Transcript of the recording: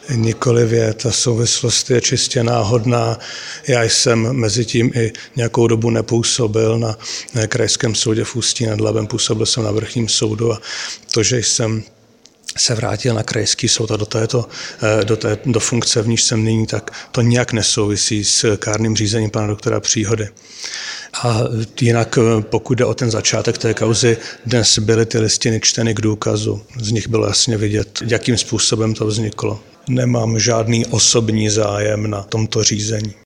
Nikoliv, ta souvislost je čistě náhodná. Já jsem mezi tím i nějakou dobu nepůsobil na Krajském soudě v Ústí nad Labem, působil jsem na Vrchním soudu a to, že jsem se vrátil na krajský soud a do funkce, v níž jsem nyní, tak to nijak nesouvisí s kárným řízením pana doktora Příhody. A jinak, pokud jde o ten začátek té kauzy, dnes byly ty listiny čteny k důkazu. Z nich bylo jasně vidět, jakým způsobem to vzniklo. Nemám žádný osobní zájem na tomto řízení.